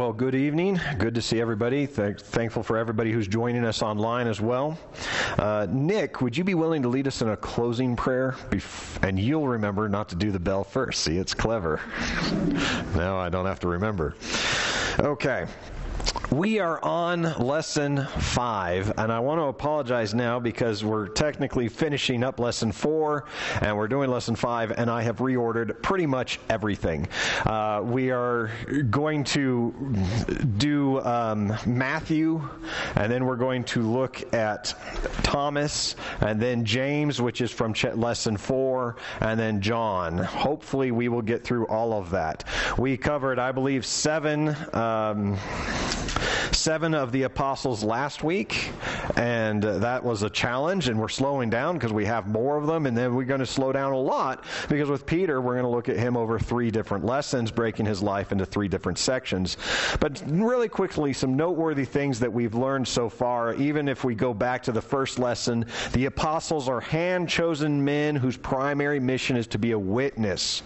Well, good evening. Good to see everybody. Thankful for everybody who's joining us online as well. Nick, would you be willing to lead us in a closing prayer? And you'll remember not to do the bell first. See, it's clever. No, I don't have to remember. Okay. We are on Lesson 5, and I want to apologize now because we're technically finishing up Lesson 4, and we're doing Lesson 5, and I have reordered pretty much everything. We are going to do Matthew, and then we're going to look at Thomas, and then James, which is from Lesson 4, and then John. Hopefully we will get through all of that. We covered, I believe, seven of the apostles last week, and that was a challenge, and we're slowing down because we have more of them, and then we're going to slow down a lot because with Peter we're going to look at him over 3 different lessons, breaking his life into 3 different sections. But really quickly, some noteworthy things that we've learned so far. Even if we go back to the first lesson, the apostles are hand-chosen men whose primary mission is to be a witness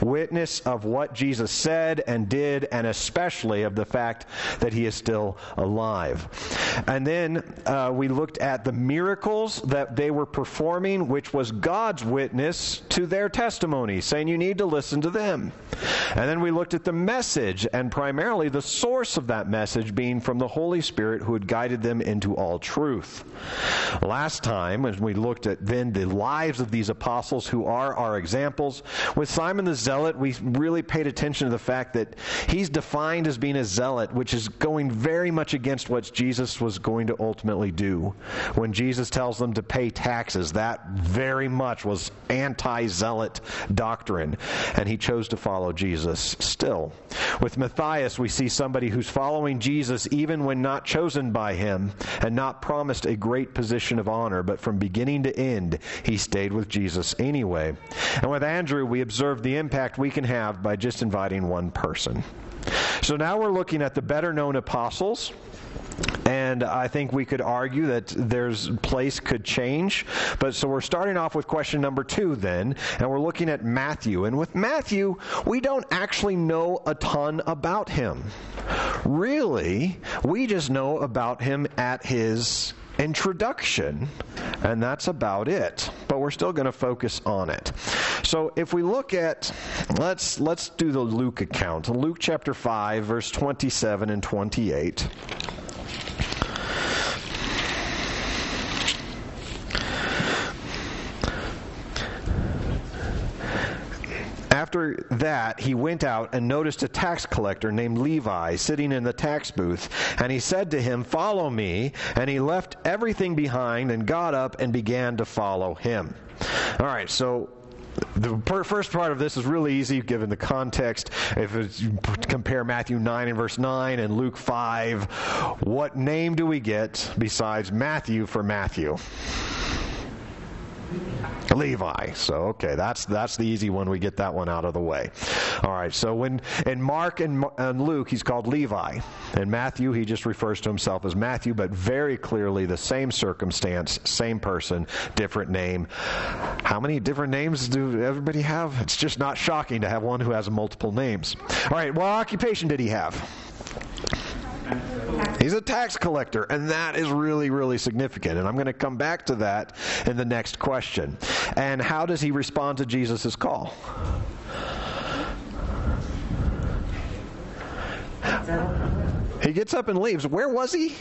of what Jesus said and did, and especially of the fact that he is still alive. And then we looked at the miracles that they were performing, which was God's witness to their testimony, saying you need to listen to them. And then we looked at the message, and primarily the source of that message being from the Holy Spirit who had guided them into all truth. Last time, as we looked at then the lives of these apostles who are our examples, with Simon the Zealot, we really paid attention to the fact that he's defined as being a zealot, which is going very much against what Jesus was going to ultimately do. When Jesus tells them to pay taxes, that very much was anti-zealot doctrine, and he chose to follow Jesus still. With Matthias, we see somebody who's following Jesus even when not chosen by him and not promised a great position of honor, but from beginning to end, he stayed with Jesus anyway. And with Andrew, we observed the impact we can have by just inviting one person. So now we're looking at the better-known apostles, and I think we could argue that their place could change. But so we're starting off with question number 2 then, and we're looking at Matthew. And with Matthew, we don't actually know a ton about him. Really, we just know about him at his introduction, and that's about it. But we're still going to focus on it. So if we look at, let's do the Luke account. Luke chapter 5, verse 27 and 28. After that, he went out and noticed a tax collector named Levi sitting in the tax booth. And he said to him, "Follow me." And he left everything behind and got up and began to follow him. All right, so the first part of this is really easy given the context. If you compare Matthew 9 and verse 9 and Luke 5, what name do we get besides Matthew for Matthew? Levi. So, okay, that's the easy one. We get that one out of the way. All right, so when in Mark and Luke, he's called Levi. In Matthew, he just refers to himself as Matthew, but very clearly the same circumstance, same person, different name. How many different names do everybody have? It's just not shocking to have one who has multiple names. All right, what occupation did he have? He's a tax collector, and that is really, really significant. And I'm going to come back to that in the next question. And how does he respond to Jesus' call? He gets up and leaves. Where was he?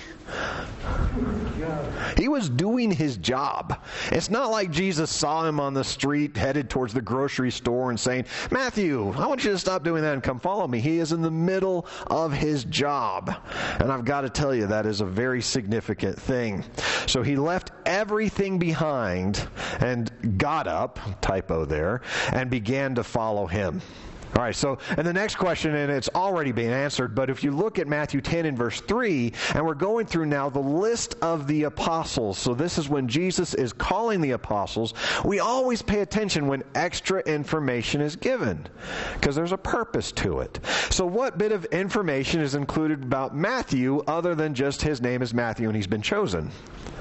He was doing his job. It's not like Jesus saw him on the street headed towards the grocery store and saying, "Matthew, I want you to stop doing that and come follow me." He is in the middle of his job. And I've got to tell you, that is a very significant thing. So he left everything behind and got up, typo there, and began to follow him. All right, so, and the next question, and it's already been answered, but if you look at Matthew 10 and verse 3, and we're going through now the list of the apostles, so this is when Jesus is calling the apostles, we always pay attention when extra information is given, because there's a purpose to it. So what bit of information is included about Matthew other than just his name is Matthew and he's been chosen?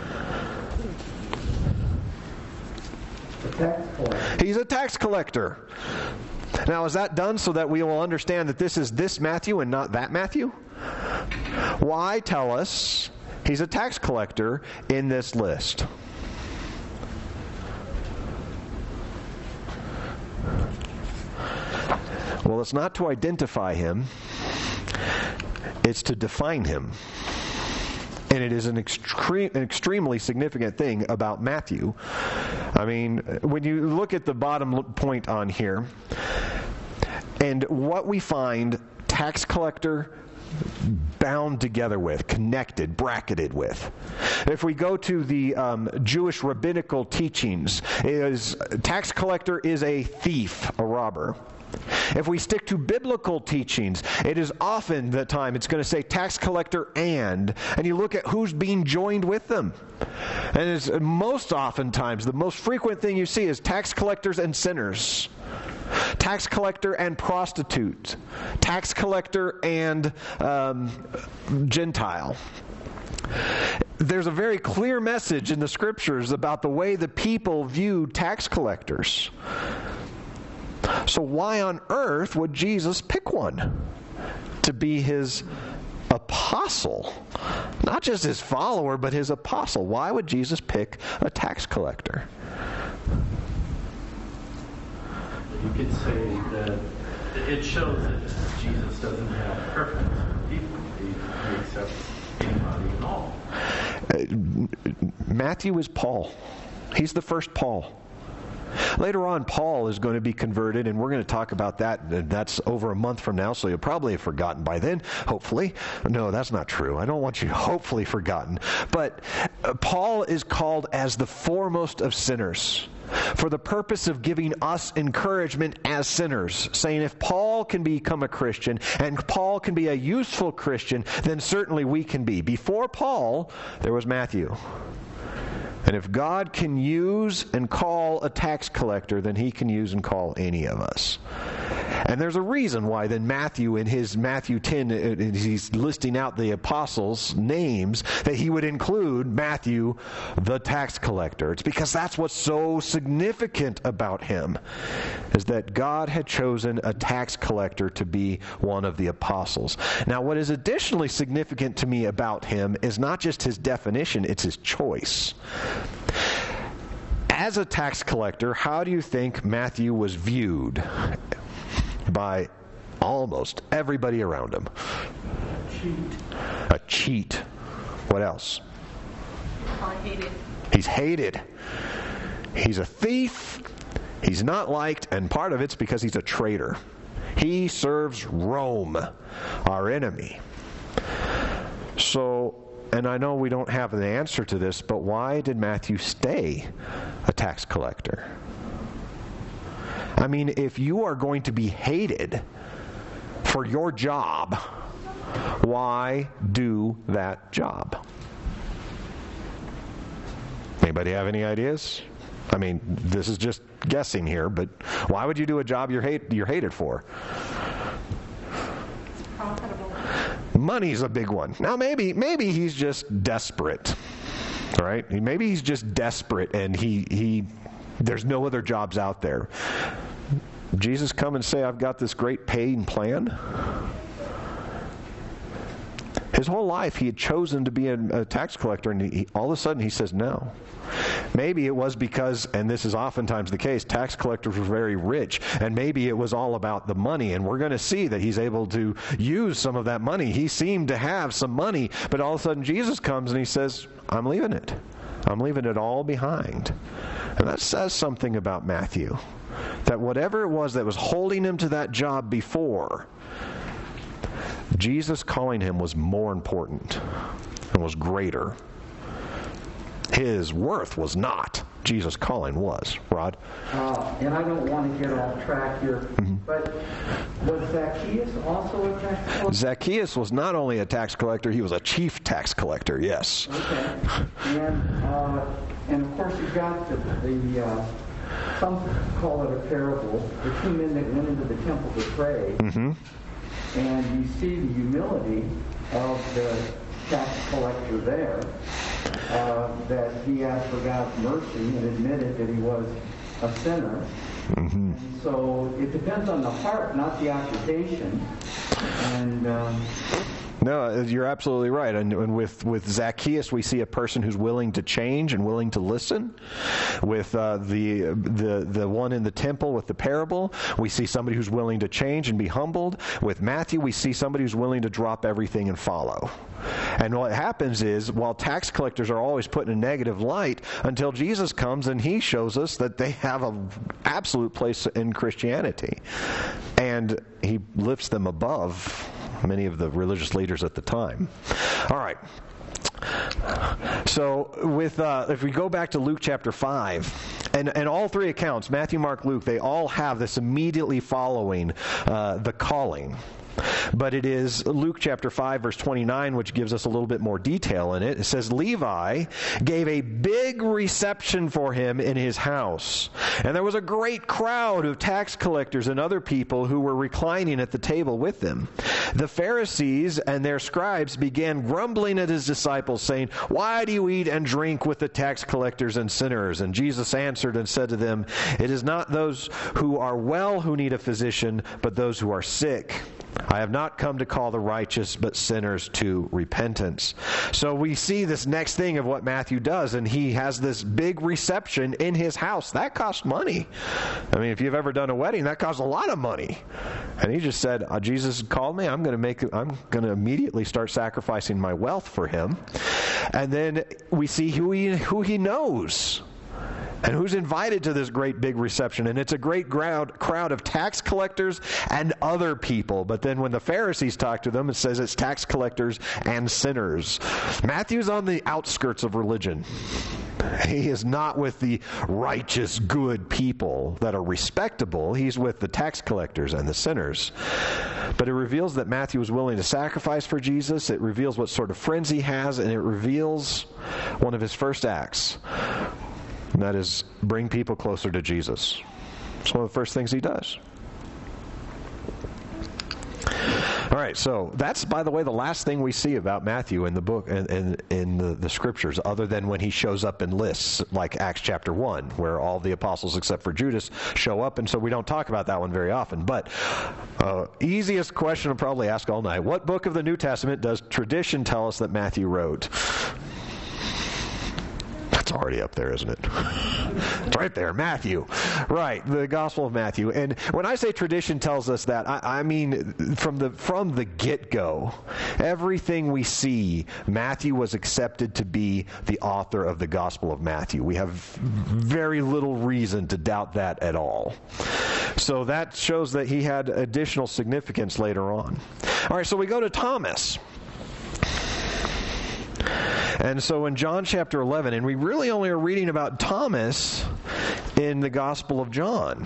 He's a tax collector. Now, is that done so that we will understand that this is this Matthew and not that Matthew? Why tell us he's a tax collector in this list? Well, it's not to identify him. It's to define him. And it is an extremely significant thing about Matthew. I mean, when you look at the bottom point on here, and what we find tax collector bound together with, connected, bracketed with. If we go to the Jewish rabbinical teachings, tax collector is a thief, a robber. If we stick to biblical teachings, it is often the time it's going to say tax collector and you look at who's being joined with them. And it's most oftentimes, the most frequent thing you see is tax collectors and sinners. Tax collector and prostitute. Tax collector and Gentile. There's a very clear message in the Scriptures about the way the people viewed tax collectors. So why on earth would Jesus pick one to be his apostle? Not just his follower, but his apostle. Why would Jesus pick a tax collector? You could say that it shows that Jesus doesn't have preference for people. He accepts anybody and all. Matthew is Paul. He's the first Paul. Later on, Paul is going to be converted, and we're going to talk about that. That's over a month from now, so you'll probably have forgotten by then, hopefully. No, that's not true. I don't want you hopefully forgotten. But Paul is called as the foremost of sinners for the purpose of giving us encouragement as sinners, saying if Paul can become a Christian and Paul can be a useful Christian, then certainly we can be. Before Paul, there was Matthew. And if God can use and call a tax collector, then he can use and call any of us. And there's a reason why then Matthew, in his Matthew 10, he's listing out the apostles' names, that he would include Matthew, the tax collector. It's because that's what's so significant about him, is that God had chosen a tax collector to be one of the apostles. Now, what is additionally significant to me about him is not just his definition, it's his choice. As a tax collector, how do you think Matthew was viewed by almost everybody around him? A cheat. What else? Hated. He's hated. He's a thief. He's not liked, and part of it's because he's a traitor. He serves Rome, our enemy. So, and I know we don't have an answer to this, but why did Matthew stay a tax collector? I mean, if you are going to be hated for your job, why do that job? Anybody have any ideas? I mean, this is just guessing here, but why would you do a job you're hated for? Profitable. Money's a big one. Now, maybe he's just desperate, right? Maybe he's just desperate, and he there's no other jobs out there. Jesus come and say, I've got this great paying plan. His whole life he had chosen to be a tax collector, and all of a sudden he says no. Maybe it was because, and this is oftentimes the case, tax collectors were very rich, and maybe it was all about the money, and we're going to see that he's able to use some of that money. He seemed to have some money, but all of a sudden Jesus comes and he says, I'm leaving it. I'm leaving it all behind. And that says something about Matthew, that whatever it was that was holding him to that job before, Jesus calling him was more important and was greater. His worth was not. Jesus' calling was. Rod? And I don't want to get off track here, but was Zacchaeus also a tax collector? Zacchaeus was not only a tax collector, he was a chief tax collector, yes. Okay. And of course you've got the some call it a parable, the two men that went into the temple to pray, and you see the humility of the tax collector there, that he asked for God's mercy and admitted that he was a sinner. And so it depends on the heart, not the occupation. And No, you're absolutely right. And with Zacchaeus, we see a person who's willing to change and willing to listen. With the one in the temple with the parable, we see somebody who's willing to change and be humbled. With Matthew, we see somebody who's willing to drop everything and follow. And what happens is, while tax collectors are always put in a negative light, until Jesus comes and he shows us that they have an absolute place in Christianity. And he lifts them above many of the religious leaders at the time. All right. So if we go back to Luke chapter 5, and all three accounts, Matthew, Mark, Luke, they all have this immediately following the calling. But it is Luke chapter 5, verse 29, which gives us a little bit more detail in it. It says, Levi gave a big reception for him in his house. And there was a great crowd of tax collectors and other people who were reclining at the table with them. The Pharisees and their scribes began grumbling at his disciples, saying, Why do you eat and drink with the tax collectors and sinners? And Jesus answered and said to them, It is not those who are well who need a physician, but those who are sick. I have not come to call the righteous, but sinners to repentance. So we see this next thing of what Matthew does, and he has this big reception in his house. That costs money. I mean, if you've ever done a wedding, that costs a lot of money. And he just said, Jesus called me. I'm going to immediately start sacrificing my wealth for him. And then we see who he knows. And who's invited to this great big reception. And it's a great crowd of tax collectors and other people. But then when the Pharisees talk to them, it says it's tax collectors and sinners. Matthew's on the outskirts of religion. He is not with the righteous, good people that are respectable. He's with the tax collectors and the sinners. But it reveals that Matthew was willing to sacrifice for Jesus. It reveals what sort of friends he has. And it reveals one of his first acts. And that is bring people closer to Jesus. It's one of the first things he does. All right, so that's, by the way, the last thing we see about Matthew in the book and in the scriptures, other than when he shows up in lists like Acts chapter 1, where all the apostles except for Judas show up, and so we don't talk about that one very often. But easiest question to probably ask all night, what book of the New Testament does tradition tell us that Matthew wrote? It's already up there, isn't it? It's right there, Matthew. Right, the Gospel of Matthew. And when I say tradition tells us that, I mean from the get-go, everything we see, Matthew was accepted to be the author of the Gospel of Matthew. We have very little reason to doubt that at all. So that shows that he had additional significance later on. All right, so we go to Thomas. And so in John chapter 11, and we really only are reading about Thomas in the Gospel of John.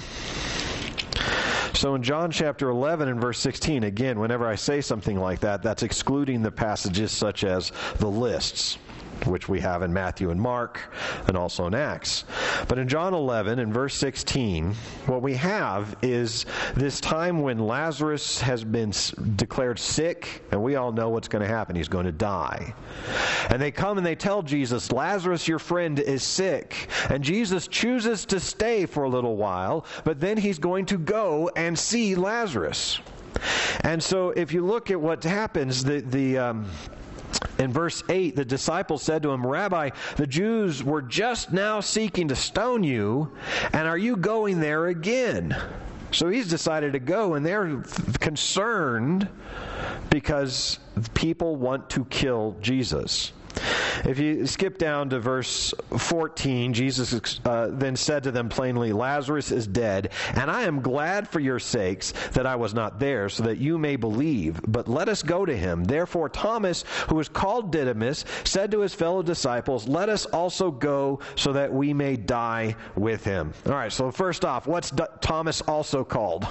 So in John chapter 11 and verse 16, again, whenever I say something like that, that's excluding the passages such as the lists, which we have in Matthew and Mark, and also in Acts. But in John 11, in verse 16, what we have is this time when Lazarus has been declared sick, and we all know what's going to happen. He's going to die. And they come and they tell Jesus, Lazarus, your friend, is sick. And Jesus chooses to stay for a little while, but then he's going to go and see Lazarus. And so if you look at what happens, in verse 8, the disciples said to him, Rabbi, the Jews were just now seeking to stone you, and are you going there again? So he's decided to go, and they're concerned because people want to kill Jesus. If you skip down to verse 14, Jesus then said to them plainly, Lazarus is dead, and I am glad for your sakes that I was not there, so that you may believe. But let us go to him. Therefore Thomas, who is called Didymus, said to his fellow disciples, let us also go so that we may die with him. All right, so first off, what's Thomas also called?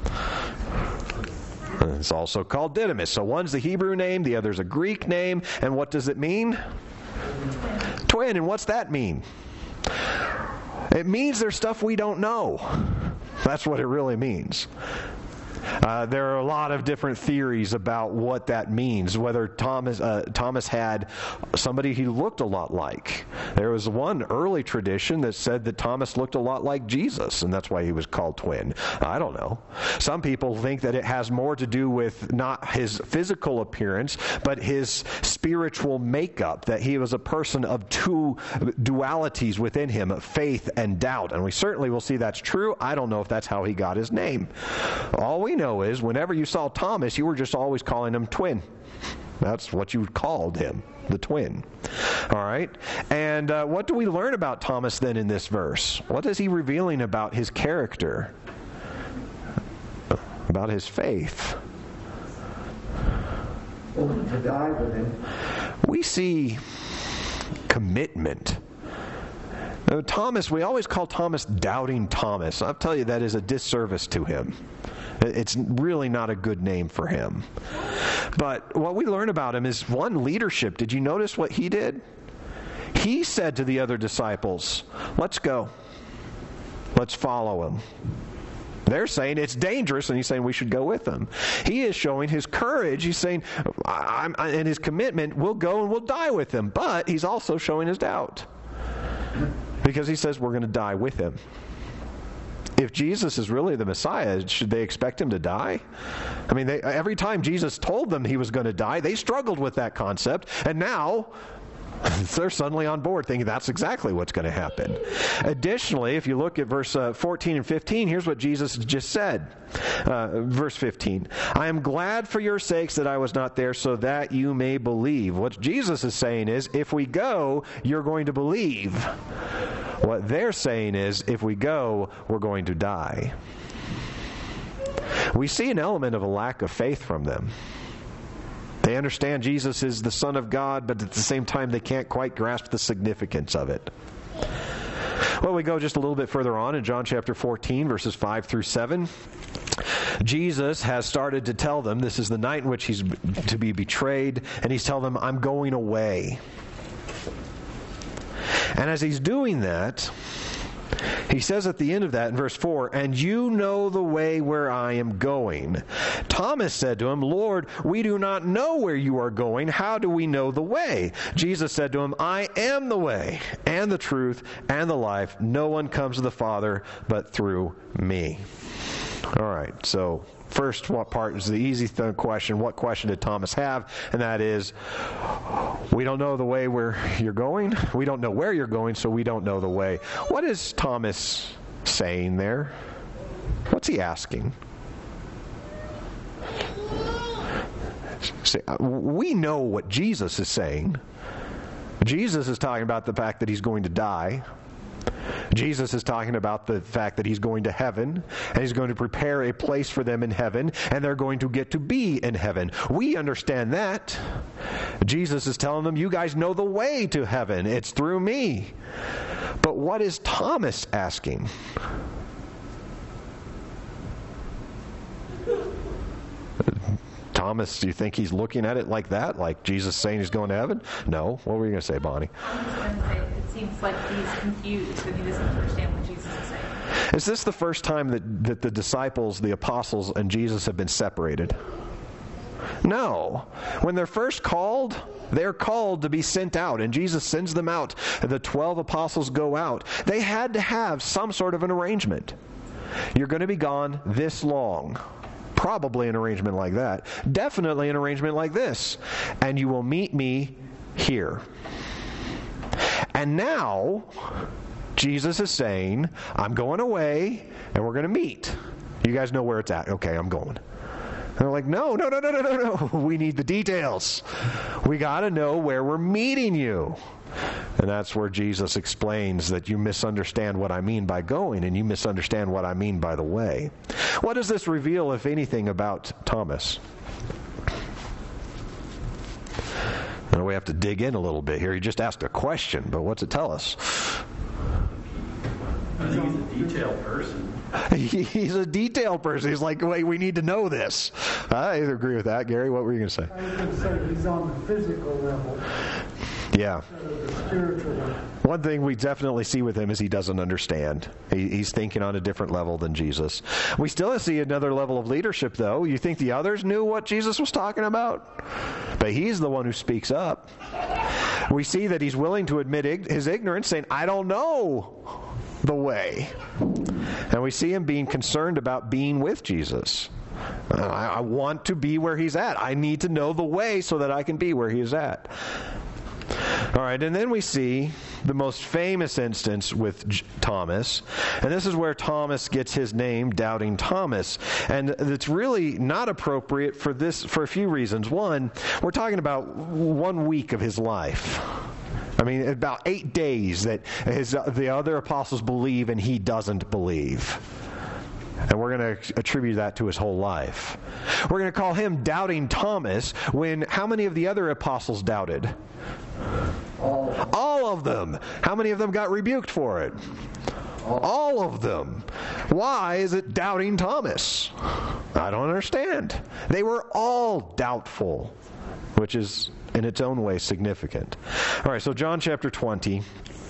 It's also called Didymus. So one's the Hebrew name, the other's a Greek name. And what does it mean? Twin. And what's that mean? It means there's stuff we don't know. That's what it really means. There are a lot of different theories about what that means, whether Thomas had somebody he looked a lot like. There was one early tradition that said that Thomas looked a lot like Jesus, and that's why he was called twin. I don't know. Some people think that it has more to do with not his physical appearance, but his spiritual makeup, that he was a person of two dualities within him, faith and doubt. And we certainly will see that's true. I don't know if that's how he got his name. All we know is whenever you saw Thomas, you were just always calling him twin. That's what you called him, the twin. All right? And what do we learn about Thomas then in this verse? What is he revealing about his character? About his faith? To die with him. We see commitment. Thomas, we always call Thomas Doubting Thomas. I'll tell you, that is a disservice to him. It's really not a good name for him. But what we learn about him is, one, leadership. Did you notice what he did? He said to the other disciples, let's go. Let's follow him. They're saying it's dangerous, and he's saying we should go with them. He is showing his courage. He's saying, and his commitment, we'll go and we'll die with him. But he's also showing his doubt, because he says we're going to die with him. If Jesus is really the Messiah, should they expect him to die? I mean, every time Jesus told them he was going to die, they struggled with that concept, and now they're suddenly on board thinking that's exactly what's going to happen. Additionally, if you look at verse 14 and 15, here's what Jesus just said. Verse 15, I am glad for your sakes that I was not there, so that you may believe. What Jesus is saying is, if we go, you're going to believe. What they're saying is, if we go, we're going to die. We see an element of a lack of faith from them. They understand Jesus is the Son of God, but at the same time they can't quite grasp the significance of it. Well, we go just a little bit further on in John chapter 14, verses 5 through 7. Jesus has started to tell them, this is the night in which he's to be betrayed, and he's telling them, I'm going away. And as he's doing that, he says at the end of that in verse 4, and you know the way where I am going. Thomas said to him, Lord, we do not know where you are going. How do we know the way? Jesus said to him, I am the way and the truth and the life. No one comes to the Father but through me. All right, so first, what part is the easy question? What question did Thomas have? And that is, we don't know the way where you're going. We don't know where you're going, so we don't know the way. What is Thomas saying there? What's he asking? We know what Jesus is saying. Jesus is talking about the fact that he's going to die. Jesus is talking about the fact that he's going to heaven, and he's going to prepare a place for them in heaven, and they're going to get to be in heaven. We understand that. Jesus is telling them, you guys know the way to heaven. It's through me. But what is Thomas asking? Thomas, do you think he's looking at it like that? Like Jesus saying he's going to heaven? No. What were you going to say, Bonnie? I was going to say, it seems like he's confused and he doesn't understand what Jesus is saying. Is this the first time that the disciples, the apostles, and Jesus have been separated? No. When they're first called, they're called to be sent out, and Jesus sends them out. The 12 apostles go out. They had to have some sort of an arrangement. You're going to be gone this long. Probably an arrangement like that. Definitely an arrangement like this. And you will meet me here. And now, Jesus is saying, I'm going away, and we're going to meet. You guys know where it's at. Okay, I'm going. And they're like, no. We need the details. We got to know where we're meeting you. And that's where Jesus explains that you misunderstand what I mean by going, and you misunderstand what I mean by the way. What does this reveal, if anything, about Thomas? Well, we have to dig in a little bit here. He just asked a question, but what's it tell us? I think he's a detailed person. He's a detailed person. He's like, wait, we need to know this. I agree with that. Gary, what were you going to say? I was going to say he's on the physical level. Yeah. One thing we definitely see with him is he doesn't understand. He's thinking on a different level than Jesus. We still see another level of leadership, though. You think the others knew what Jesus was talking about? But he's the one who speaks up. We see that he's willing to admit his ignorance, saying, I don't know the way. And we see him being concerned about being with Jesus. I want to be where he's at. I need to know the way so that I can be where he is at. All right, and then we see the most famous instance with Thomas, and this is where Thomas gets his name, Doubting Thomas. And it's really not appropriate for a few reasons. One, we're talking about 1 week of his life. I mean, about 8 days that the other apostles believe and he doesn't believe. And we're going to attribute that to his whole life. We're going to call him Doubting Thomas when how many of the other apostles doubted? All of them. How many of them got rebuked for it? All of them. Why is it Doubting Thomas? I don't understand. They were all doubtful, which is in its own way significant. All right, so John chapter 20.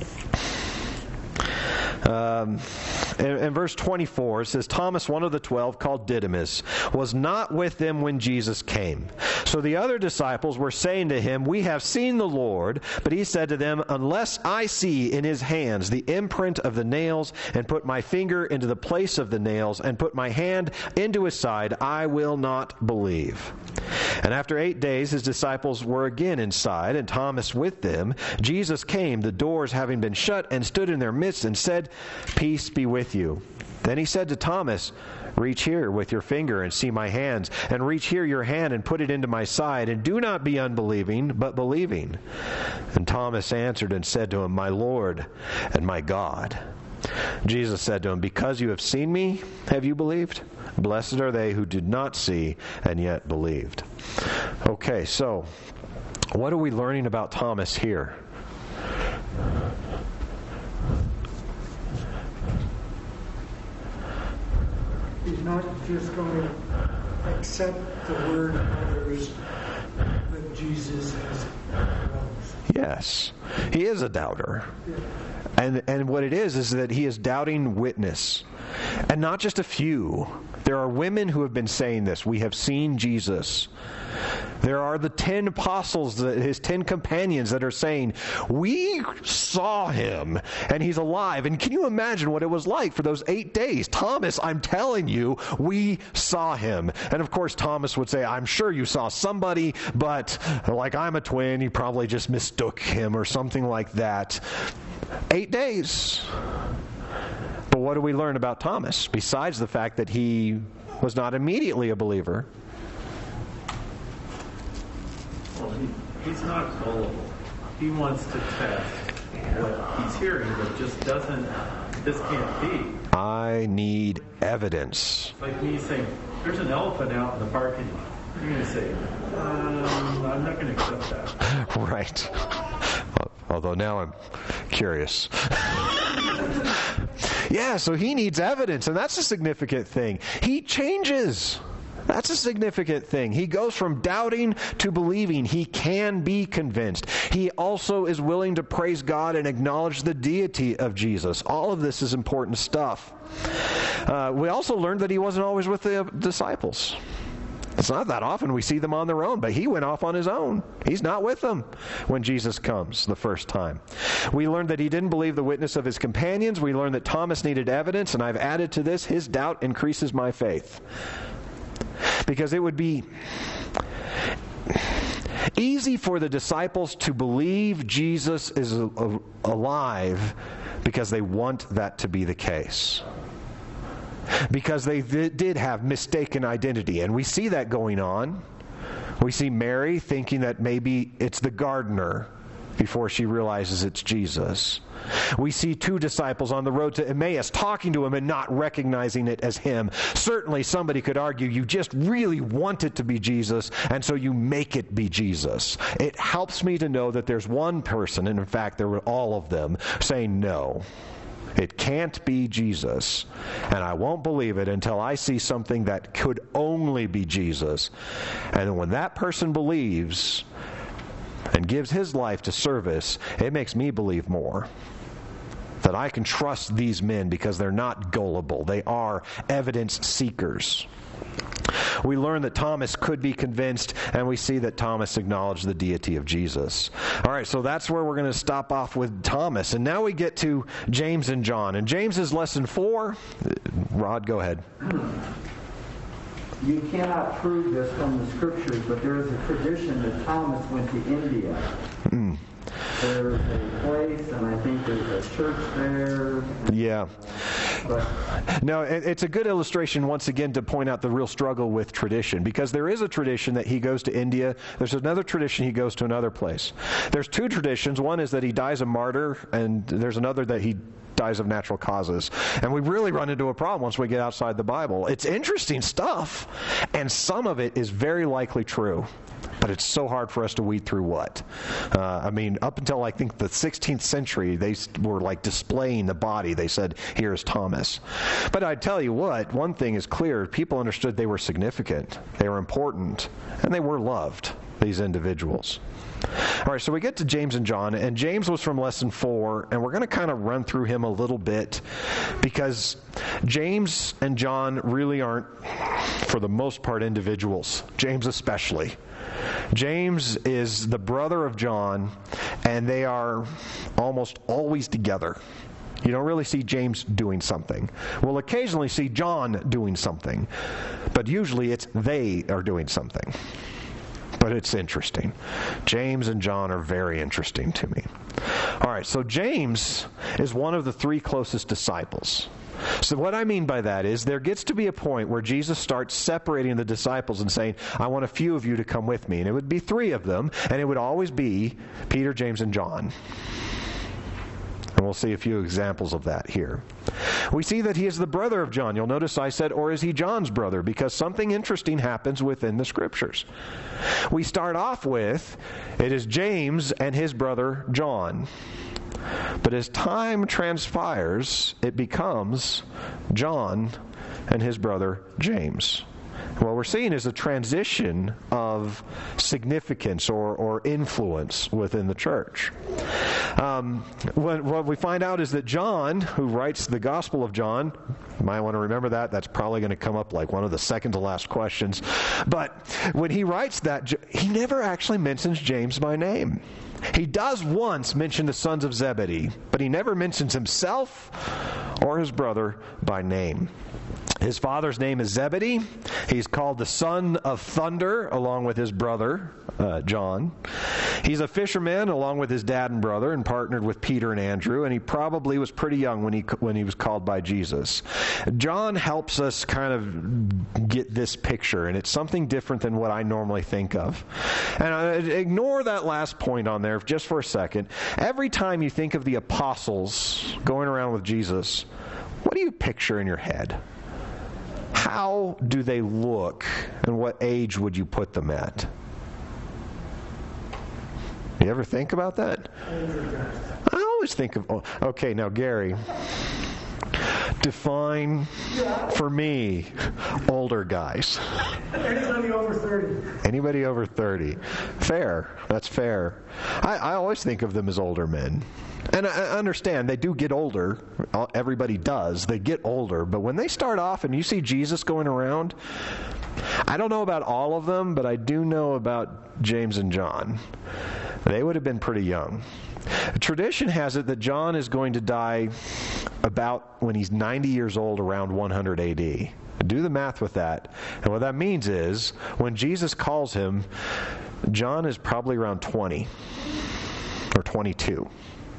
In verse 24, it says, Thomas, one of the 12, called Didymus, was not with them when Jesus came. So the other disciples were saying to him, we have seen the Lord. But he said to them, unless I see in his hands the imprint of the nails, and put my finger into the place of the nails, and put my hand into his side, I will not believe. And after 8 days, his disciples were again inside, and Thomas with them. Jesus came, the doors having been shut, and stood in their midst, and said, peace be with you. Then he said to Thomas, reach here with your finger and see my hands, and reach here your hand and put it into my side, and do not be unbelieving, but believing. And Thomas answered and said to him, my Lord and my God. Jesus said to him, because you have seen me, have you believed? Blessed are they who did not see and yet believed. Okay, so what are we learning about Thomas here? He's not just going to accept the word of others, but Jesus as well. Yes, he is a doubter. And what it is that he is doubting witness. And not just a few. There are women who have been saying this. We have seen Jesus. There are the 10 apostles, his 10 companions that are saying, we saw him and he's alive. And can you imagine what it was like for those 8 days? Thomas, I'm telling you, we saw him. And of course, Thomas would say, I'm sure you saw somebody, but like I'm a twin, you probably just mistook him or something like that. 8 days. But what do we learn about Thomas, besides the fact that he was not immediately a believer? Well, he's not gullible. He wants to test what he's hearing, but just doesn't, this can't be. I need evidence. It's like me saying, there's an elephant out in the parking lot. You're going to say, I'm not going to accept that. Right. Although now I'm curious. Yeah, so he needs evidence, and that's a significant thing. He changes. That's a significant thing. He goes from doubting to believing. He can be convinced. He also is willing to praise God and acknowledge the deity of Jesus. All of this is important stuff. We also learned that he wasn't always with the disciples. It's not that often we see them on their own, but he went off on his own. He's not with them when Jesus comes the first time. We learned that he didn't believe the witness of his companions. We learned that Thomas needed evidence, and I've added to this, his doubt increases my faith. Because it would be easy for the disciples to believe Jesus is alive because they want that to be the case. Because they did have mistaken identity. And we see that going on. We see Mary thinking that maybe it's the gardener before she realizes it's Jesus. We see 2 disciples on the road to Emmaus talking to him and not recognizing it as him. Certainly somebody could argue you just really want it to be Jesus, and so you make it be Jesus. It helps me to know that there's one person, and in fact there were all of them, saying no. It can't be Jesus, and I won't believe it until I see something that could only be Jesus. And when that person believes, and gives his life to service, it makes me believe more. That I can trust these men because they're not gullible. They are evidence seekers. We learn that Thomas could be convinced, and we see that Thomas acknowledged the deity of Jesus. All right, so that's where we're going to stop off with Thomas. And now we get to James and John. And James is lesson 4. Rod, go ahead. You cannot prove this from the scriptures, but there is a tradition that Thomas went to India. There's a place, and I think there's a church there. Yeah. No, it's a good illustration, once again, to point out the real struggle with tradition. Because there is a tradition that he goes to India. There's another tradition he goes to another place. There's 2 traditions. One is that he dies a martyr, and there's another that he dies of natural causes. And we really run into a problem once we get outside the Bible. It's interesting stuff, and some of it is very likely true. But it's so hard for us to weed through what. Up until I think the 16th century, they were like displaying the body. They said, here's Thomas. But I tell you what, one thing is clear. People understood they were significant. They were important. And they were loved, these individuals. All right, so we get to James and John, and James was from lesson 4, and we're going to kind of run through him a little bit because James and John really aren't, for the most part, individuals. James especially. James is the brother of John, and they are almost always together. You don't really see James doing something. We'll occasionally see John doing something, but usually it's they are doing something. But it's interesting. James and John are very interesting to me. All right, so James is one of the 3 closest disciples. So what I mean by that is there gets to be a point where Jesus starts separating the disciples and saying, I want a few of you to come with me. And it would be 3 of them, and it would always be Peter, James, and John. And we'll see a few examples of that here. We see that he is the brother of John. You'll notice I said, or is he John's brother? Because something interesting happens within the Scriptures. We start off with, it is James and his brother John. But as time transpires, it becomes John and his brother James. What we're seeing is a transition of significance or influence within the church. What we find out is that John, who writes the Gospel of John, you might want to remember that. That's probably going to come up like one of the second to last questions. But when he writes that, he never actually mentions James by name. He does once mention the sons of Zebedee, but he never mentions himself or his brother by name. His father's name is Zebedee. He's called the son of thunder along with his brother, John. He's a fisherman along with his dad and brother and partnered with Peter and Andrew, and he probably was pretty young when he was called by Jesus. John helps us kind of get this picture, and it's something different than what I normally think of. And ignore that last point on there just for a second. Every time you think of the apostles going around with Jesus, what do you picture in your head? How do they look, and what age would you put them at? You ever think about that? I always think of... Okay, now Gary, define for me older guys. Anybody over 30. Anybody over 30. Fair. That's fair. I always think of them as older men. And I understand they do get older. Everybody does. They get older. But when they start off and you see Jesus going around, I don't know about all of them, but I do know about James and John. They would have been pretty young. Tradition has it that John is going to die about when he's 90 years old, around 100 AD. Do the math with that. And what that means is, when Jesus calls him, John is probably around 20 or 22.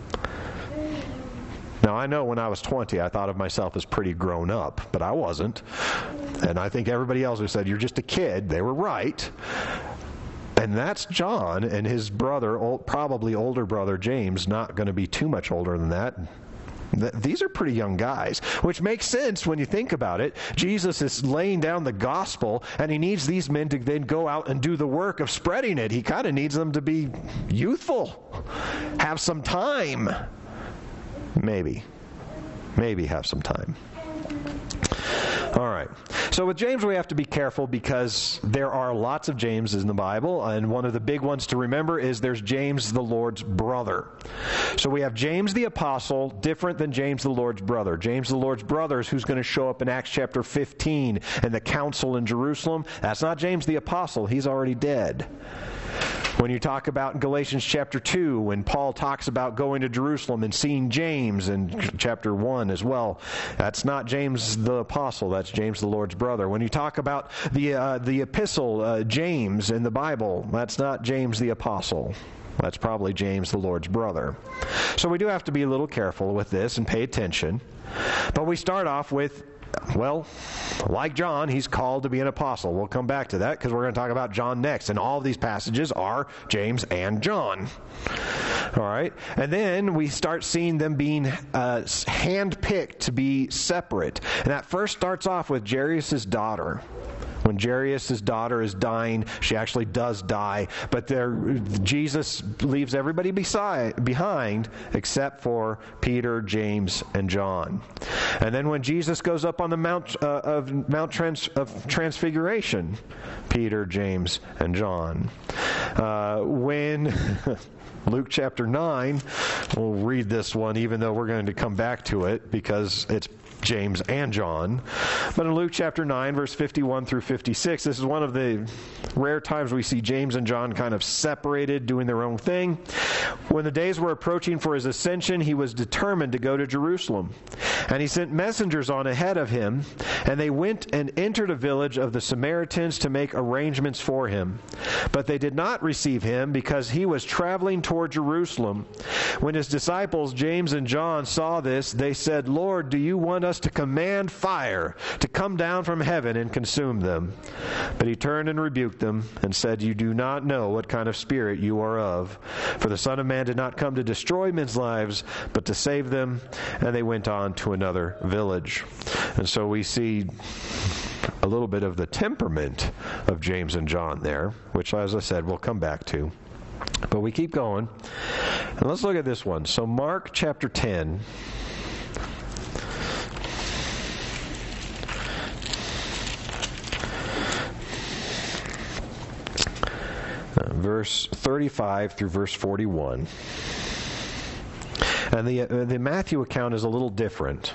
Now, I know when I was 20, I thought of myself as pretty grown up, but I wasn't. And I think everybody else who said, you're just a kid, they were right. And that's John and his brother, probably older brother James, not going to be too much older than that. These are pretty young guys, which makes sense when you think about it. Jesus is laying down the gospel, and he needs these men to then go out and do the work of spreading it. He kind of needs them to be youthful, have some time. Maybe have some time. All right. So with James, we have to be careful because there are lots of Jameses in the Bible, and one of the big ones to remember is there's James, the Lord's brother. So we have James the Apostle, different than James the Lord's brother. James the Lord's brother is who's going to show up in Acts chapter 15 in the council in Jerusalem. That's not James the Apostle. He's already dead. When you talk about Galatians chapter 2, when Paul talks about going to Jerusalem and seeing James in chapter 1 as well, that's not James the Apostle, that's James the Lord's brother. When you talk about the epistle, James in the Bible, that's not James the Apostle. That's probably James the Lord's brother. So we do have to be a little careful with this and pay attention. But we start off with, well, like John, he's called to be an apostle. We'll come back to that because we're going to talk about John next. And all of these passages are James and John. All right? And then we start seeing them being handpicked to be separate. And that first starts off with Jairus' daughter. When Jairus' daughter is dying, she actually does die, but Jesus leaves everybody behind except for Peter, James, and John. And then when Jesus goes up on the Mount of Transfiguration, Peter, James, and John. When Luke chapter 9, we'll read this one even though we're going to come back to it because it's James and John. But in Luke chapter 9, verse 51 through 56, this is one of the rare times we see James and John kind of separated, doing their own thing. When the days were approaching for his ascension, he was determined to go to Jerusalem. And he sent messengers on ahead of him, and they went and entered a village of the Samaritans to make arrangements for him. But they did not receive him because he was traveling toward Jerusalem. When his disciples, James and John, saw this, they said, "Lord, do you want us to command fire to come down from heaven and consume them?" But he turned and rebuked them and said, "You do not know what kind of spirit you are of. For the Son of Man did not come to destroy men's lives, but to save them." And they went on to another village. And so we see a little bit of the temperament of James and John there, which, as I said, we'll come back to. But we keep going. And let's look at this one. So Mark chapter 10. Verse 35 through verse 41. And the Matthew account is a little different.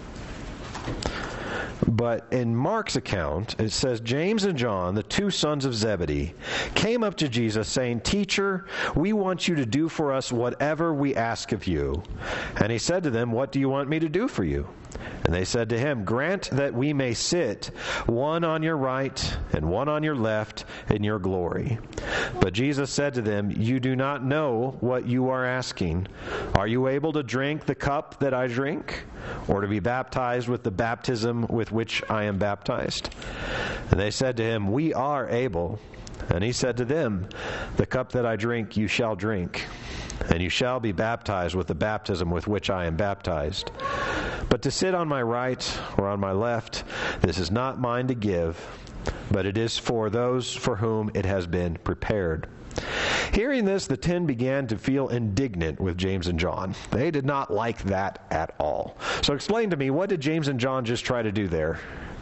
But in Mark's account, it says, James and John, the two sons of Zebedee, came up to Jesus saying, "Teacher, we want you to do for us whatever we ask of you." And he said to them, "What do you want me to do for you?" And they said to him, "Grant that we may sit, one on your right and one on your left, in your glory." But Jesus said to them, "You do not know what you are asking. Are you able to drink the cup that I drink, or to be baptized with the baptism with which I am baptized?" And they said to him, "We are able." And he said to them, "The cup that I drink you shall drink, and you shall be baptized with the baptism with which I am baptized. But to sit on my right or on my left, this is not mine to give, but it is for those for whom it has been prepared." Hearing this, the 10 began to feel indignant with James and John. They did not like that at all. So explain to me, what did James and John just try to do there?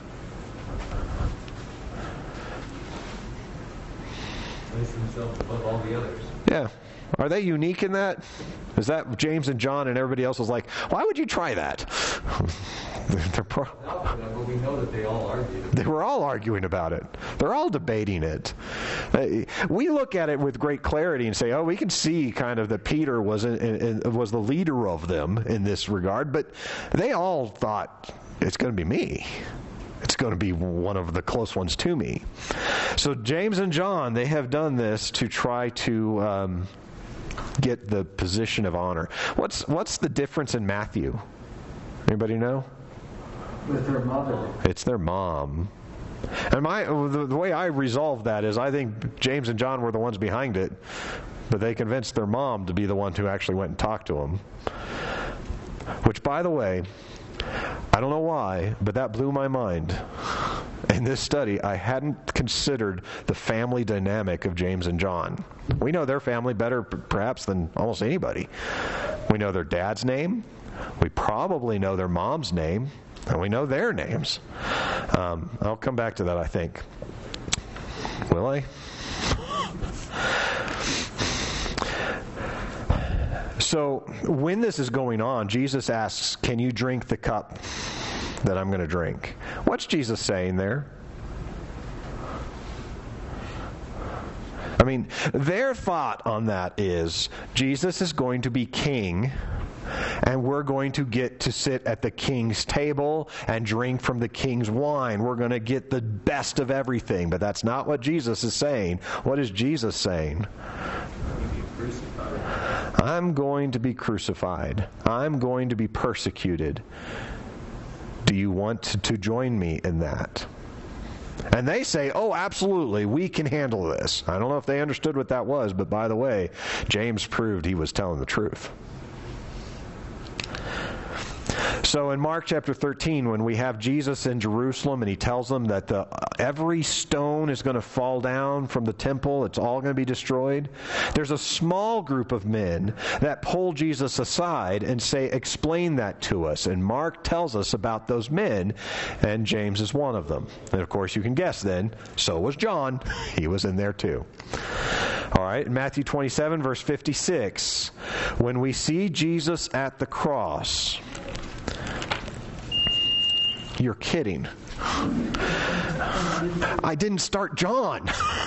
Place himself above all the others. Yeah. Are they unique in that? Is that James and John and everybody else was like, why would you try that? But we know that they all argued. They were all arguing about it. They're all debating it. We look at it with great clarity and say, oh, we can see kind of that Peter was the leader of them in this regard, but they all thought, it's going to be me. It's going to be one of the close ones to me. So James and John, they have done this to try to get the position of honor. What's the difference in Matthew? Anybody know? With their mother. It's their mom. And the way I resolved that is I think James and John were the ones behind it, but they convinced their mom to be the one who actually went and talked to them. Which, by the way, I don't know why, but that blew my mind. In this study, I hadn't considered the family dynamic of James and John. We know their family better, perhaps, than almost anybody. We know their dad's name. We probably know their mom's name, and we know their names. I'll come back to that, I think. Will I? So when this is going on, Jesus asks, can you drink the cup that I'm going to drink? What's Jesus saying there? I mean, their thought on that is, Jesus is going to be king, and we're going to get to sit at the king's table and drink from the king's wine. We're going to get the best of everything. But that's not what Jesus is saying. What is Jesus saying? I'm going to be crucified. I'm going to be persecuted. Do you want to join me in that? And they say, oh, absolutely, we can handle this. I don't know if they understood what that was, but by the way, James proved he was telling the truth. So in Mark chapter 13, when we have Jesus in Jerusalem and he tells them that every stone is going to fall down from the temple, it's all going to be destroyed, there's a small group of men that pull Jesus aside and say, explain that to us. And Mark tells us about those men, and James is one of them. And of course you can guess then, so was John. He was in there too. All right, in Matthew 27, verse 56, when we see Jesus at the cross... You're kidding. I didn't start John.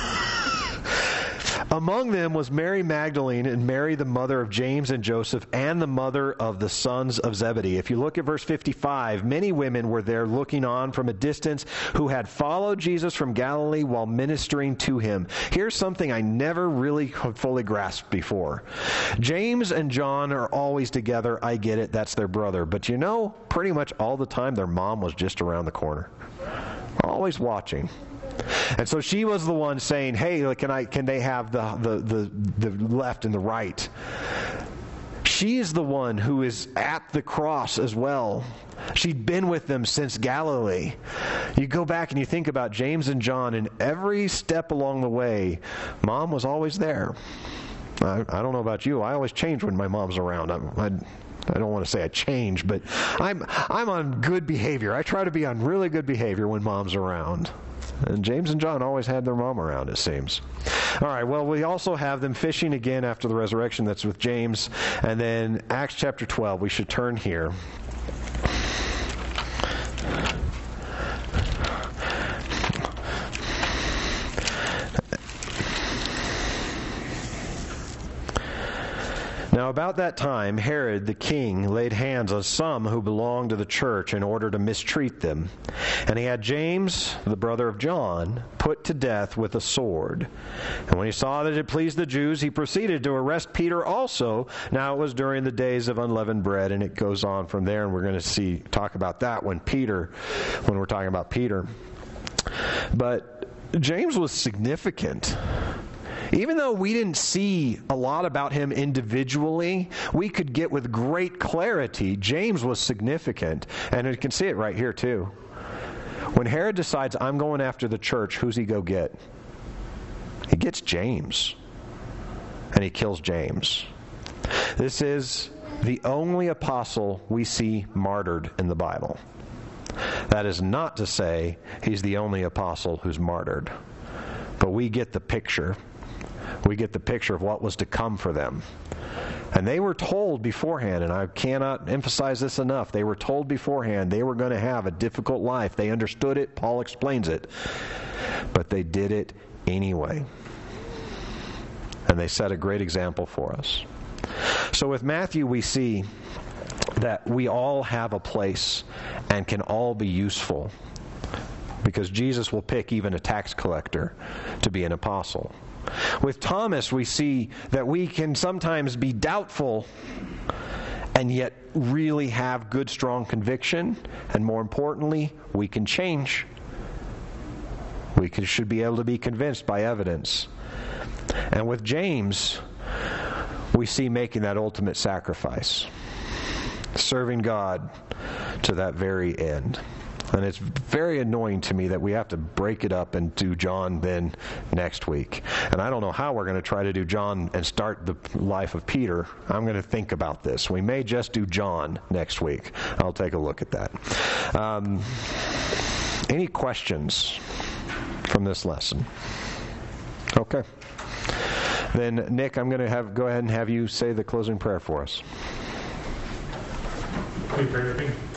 Among them was Mary Magdalene and Mary, the mother of James and Joseph, and the mother of the sons of Zebedee. If you look at verse 55, many women were there looking on from a distance who had followed Jesus from Galilee while ministering to him. Here's something I never really fully grasped before. James and John are always together. I get it. That's their brother. But you know, pretty much all the time, their mom was just around the corner. Always watching. And so she was the one saying, hey, can they have the left and the right? She is the one who is at the cross as well. She'd been with them since Galilee. You go back and you think about James and John, and every step along the way, Mom was always there. I don't know about you. I always change when my mom's around. I don't want to say I change, but I'm on good behavior. I try to be on really good behavior when Mom's around. And James and John always had their mom around, it seems. All right, well, we also have them fishing again after the resurrection. That's with James. And then Acts chapter 12, we should turn here. Now about that time, Herod the king laid hands on some who belonged to the church in order to mistreat them. And he had James, the brother of John, put to death with a sword. And when he saw that it pleased the Jews, he proceeded to arrest Peter also. Now it was during the days of unleavened bread, and it goes on from there, and we're going to talk about that when we're talking about Peter. But James was significant. Even though we didn't see a lot about him individually, we could get with great clarity James was significant. And you can see it right here too. When Herod decides, I'm going after the church, who's he go get? He gets James. And he kills James. This is the only apostle we see martyred in the Bible. That is not to say he's the only apostle who's martyred. But we get the picture. We get the picture of what was to come for them. And they were told beforehand, and I cannot emphasize this enough, they were told beforehand they were going to have a difficult life. They understood it. Paul explains it. But they did it anyway. And they set a great example for us. So with Matthew, we see that we all have a place and can all be useful. Because Jesus will pick even a tax collector to be an apostle. With Thomas, we see that we can sometimes be doubtful and yet really have good, strong conviction. And more importantly, we can change. We should be able to be convinced by evidence. And with James, we see making that ultimate sacrifice. Serving God to that very end. And it's very annoying to me that we have to break it up and do John then next week. And I don't know how we're going to try to do John and start the life of Peter. I'm going to think about this. We may just do John next week. I'll take a look at that. Any questions from this lesson? Okay. Then, Nick, I'm going to go ahead and have you say the closing prayer for us. Please pray with me.